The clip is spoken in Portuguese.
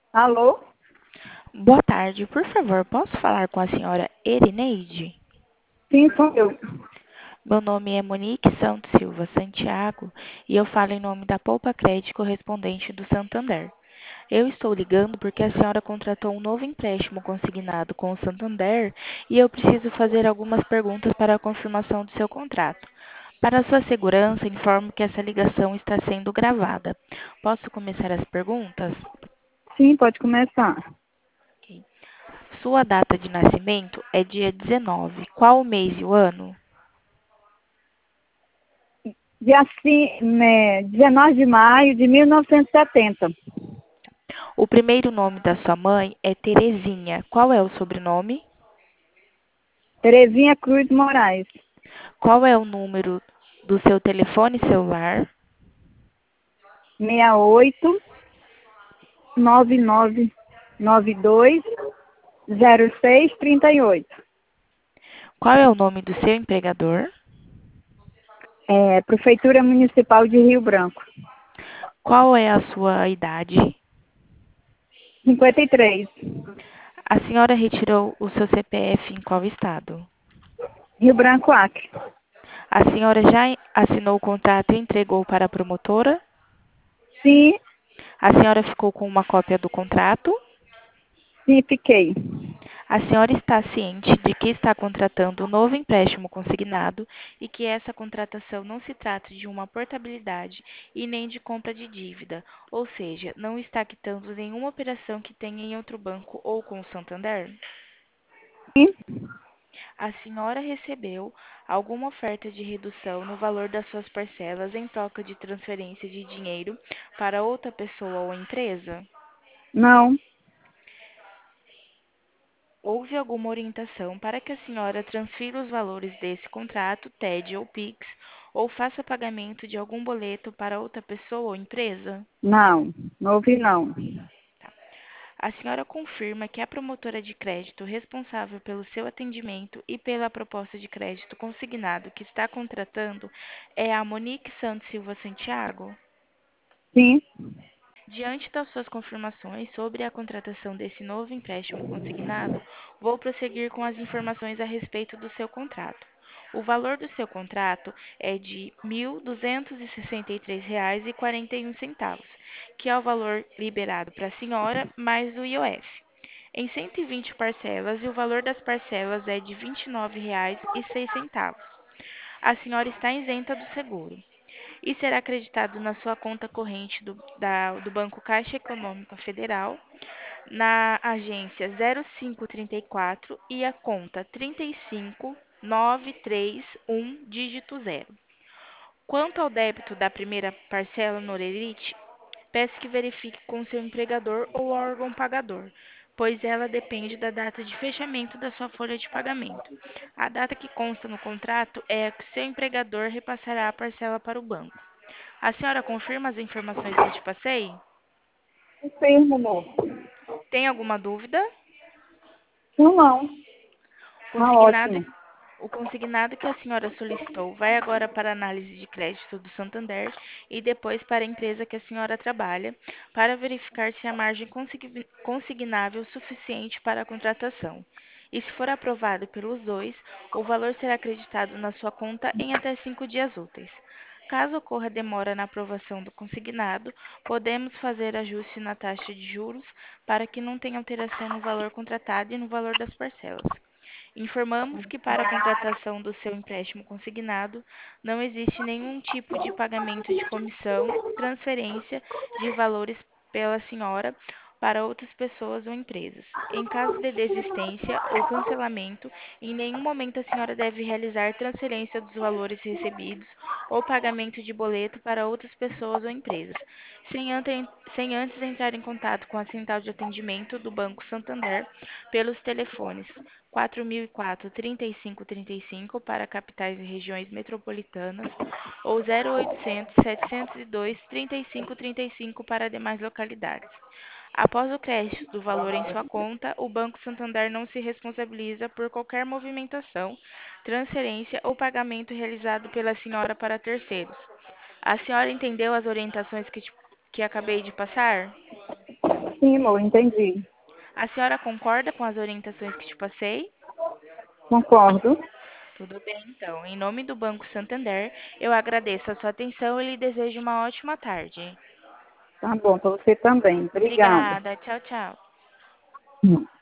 Alô? Boa tarde, por favor, posso falar com a senhora Erineide? Sim, sou eu. Meu nome é Monique Santos Silva Santiago e eu falo em nome da Poupa Crédito correspondente do Santander. Eu estou ligando porque a senhora contratou um novo empréstimo consignado com o Santander e eu preciso fazer algumas perguntas para a confirmação do seu contrato. Para sua segurança, informo que essa ligação está sendo gravada. Posso começar as perguntas? Sim, pode começar. Ok. Sua data de nascimento é dia 19. Qual o mês e o ano? Dia 19 de maio de 1970. O primeiro nome da sua mãe é Terezinha. Qual é o sobrenome? Terezinha Cruz Moraes. Qual é o número do seu telefone celular? 68 9992 0638. Qual é o nome do seu empregador? Prefeitura Municipal de Rio Branco. Qual é a sua idade? 53. A senhora retirou o seu CPF em qual estado? Rio Branco Acre. A senhora já assinou o contrato e entregou para a promotora? Sim, A senhora ficou com uma cópia do contrato? sim, fiquei. A senhora está ciente de que está contratando um novo empréstimo consignado e que essa contratação não se trata de uma portabilidade e nem de compra de dívida, ou seja, não está quitando nenhuma operação que tenha em outro banco ou com o Santander? Sim, A senhora recebeu alguma oferta de redução no valor das suas parcelas em troca de transferência de dinheiro para outra pessoa ou empresa? não, Houve alguma orientação para que a senhora transfira os valores desse contrato, TED ou PIX, ou faça pagamento de algum boleto para outra pessoa ou empresa? não ouvi não. A senhora confirma que a promotora de crédito responsável pelo seu atendimento e pela proposta de crédito consignado que está contratando é a Monique Santos Silva Santiago? Sim, Diante das suas confirmações sobre a contratação desse novo empréstimo consignado, vou prosseguir com as informações a respeito do seu contrato. O valor do seu contrato é de R$ 1.263,41, que é o valor liberado para a senhora mais o IOF, em 120 parcelas, e o valor das parcelas é de R$ 29,06. A senhora está isenta do seguro e será acreditado na sua conta corrente do Banco Caixa Econômica Federal, na agência 0534 e a conta 35931, dígito zero. Quanto ao débito da primeira parcela no Orelite, peço que verifique com seu empregador ou órgão pagador, pois ela depende da data de fechamento da sua folha de pagamento. A data que consta no contrato é a que seu empregador repassará a parcela para o banco. A senhora confirma as informações que te passei? confirmo, moço. Tem alguma dúvida? Não, tá Consignado, ótimo. o consignado que a senhora solicitou vai agora para a análise de crédito do Santander e depois para a empresa que a senhora trabalha, para verificar se há margem consignável suficiente para a contratação. E se for aprovado pelos dois, o valor será acreditado na sua conta em até 5 dias úteis. Caso ocorra demora na aprovação do consignado, podemos fazer ajuste na taxa de juros para que não tenha alteração no valor contratado e no valor das parcelas. Informamos que para a contratação do seu empréstimo consignado não existe nenhum tipo de pagamento de comissão, transferência de valores pela senhora para outras pessoas ou empresas. Em caso de desistência ou cancelamento, em nenhum momento a senhora deve realizar transferência dos valores recebidos ou pagamento de boleto para outras pessoas ou empresas, sem antes entrar em contato com a central de atendimento do Banco Santander pelos telefones 4004 3535 para capitais e regiões metropolitanas ou 0800 702 3535 para demais localidades. Após o crédito do valor em sua conta, o Banco Santander não se responsabiliza por qualquer movimentação, transferência ou pagamento realizado pela senhora para terceiros. A senhora entendeu as orientações que acabei de passar? sim, amor, entendi. A senhora concorda com as orientações que te passei? Concordo. Tudo bem, então. Em nome do Banco Santander, eu agradeço a sua atenção e lhe desejo uma ótima tarde. Tá bom, para você também. Obrigada. Obrigada. Tchau, tchau. Hum.